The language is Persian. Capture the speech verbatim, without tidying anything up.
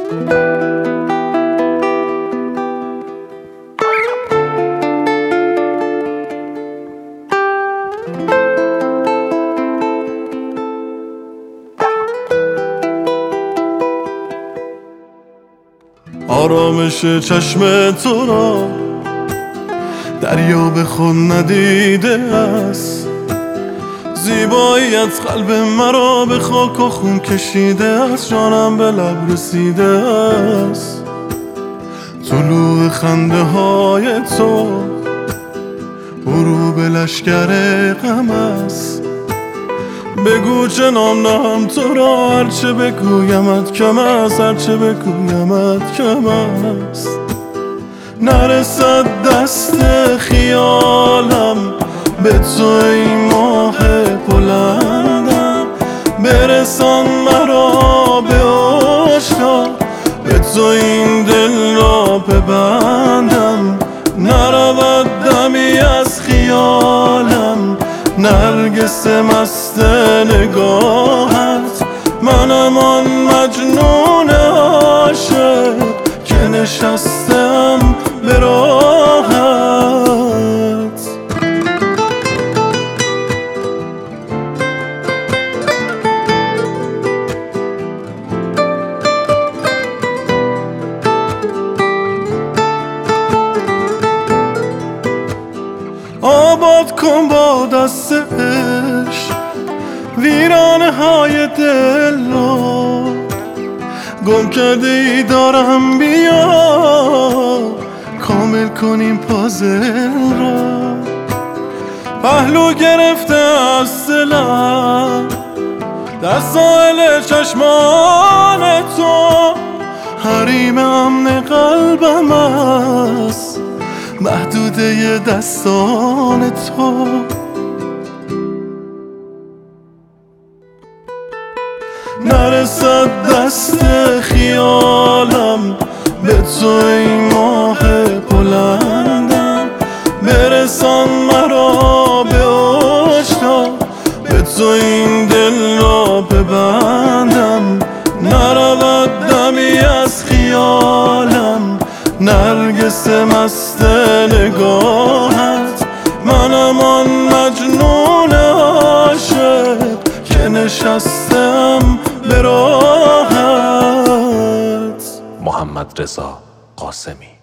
آرامش چشم تو را دریا به خود ندیده است، زیبایی از قلب مرا به خاک و خون کشیده است، جانم به لب رسیده است. طلوع خنده های تو غروب لشکر غم است. بگو چه نام نهم تو را، هرچه بگویمت کم است، هرچه بگویمت کم است. نرسد دست خیالم به تو ای ماه بلندم، برسان مرا به عشقت، به تو این دل را ببندم. نرود دمی از خیالم، نرگس مست نگاهت، منم آن مجنون عاشق که نشستم به راهت. آباد کن با دست عشق ویرانه های دل را، گم کرده ای دارم بیا کامل کنیم پازل را. پهلو گرفته از دلم در ساحل چشمان تو، حریم امن قلبم است محدوده دستان تو. نرسد دست خیالم به تو ای ماه بلندم، برسان مرا به عشقت، به تو این دل را ببندم. نرود دمی از خیالم، نرگس مست نگاهت، منم آن مجنون عاشق که نشستم به راهت. محمد رضا قاسمی.